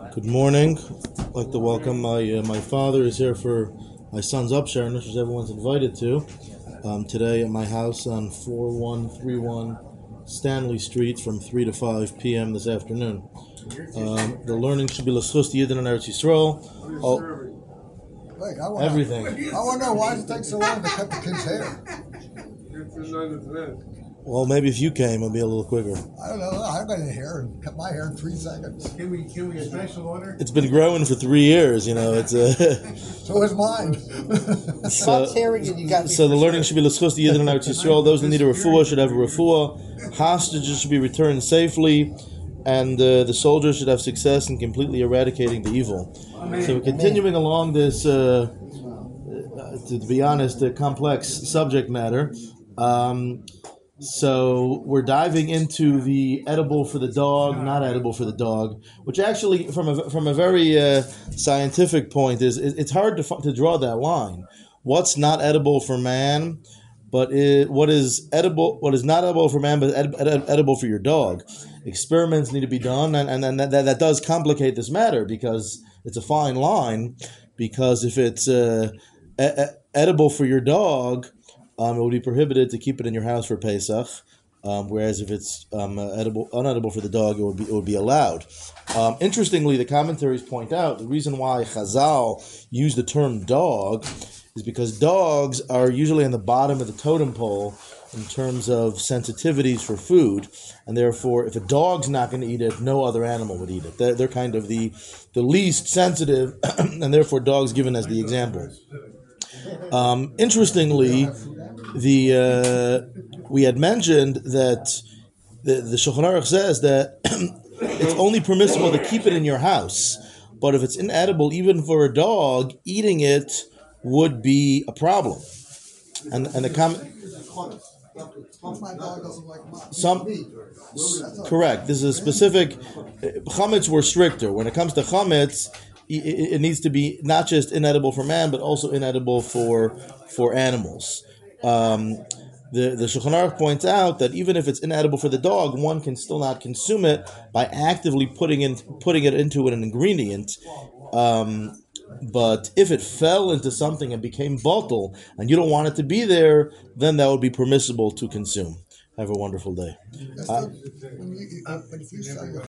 Good morning. I'd like to welcome my father is here for my son's upshare, which everyone's invited to today at my house on 4131 Stanley Street from 3 to 5 p.m. this afternoon. The learning should be l'schus Yidden and Eretz Yisrael. Wait, Everything. I want to know why does it take so long to cut the kid's hair? Well, maybe if you came, it'd be a little quicker. I don't know. I got any hair and cut my hair in 3 seconds. Can we a special order? It's been growing for 3 years, It's So is mine. So the learning should be l'schus Yidden and Eretz Yisrael. Those that need a refuah should have a refuah. Hostages should be returned safely, and the soldiers should have success in completely eradicating the evil. So we're continuing along this, to be honest, a complex subject matter. So we're diving into the edible for the dog, not edible for the dog, which actually, from a very scientific point, it's hard to draw that line. What's not edible for man, but what is not edible for man, but edible for your dog? Experiments need to be done, and that does complicate this matter because it's a fine line. Because if it's edible for your dog, it would be prohibited to keep it in your house for Pesach, whereas if it's unedible for the dog, it would be allowed. Interestingly, the commentaries point out the reason why Chazal use the term dog is because dogs are usually on the bottom of the totem pole in terms of sensitivities for food, and therefore, if a dog's not going to eat it, no other animal would eat it. They're kind of the least sensitive, and therefore, dogs given as the example. Interestingly, we had mentioned that the Shulchan Aruch says that it's only permissible to keep it in your house, but if it's inedible, even for a dog, eating it would be a problem. And the comment. My dog doesn't like meat. Correct. This is a specific. Chametz were stricter. When it comes to chametz, it needs to be not just inedible for man, but also inedible for animals. The Shulchan Aruch points out that even if it's inedible for the dog, one can still not consume it by actively putting it into an ingredient. But if it fell into something and became bottle, and you don't want it to be there, then that would be permissible to consume. Have a wonderful day. But if you sell your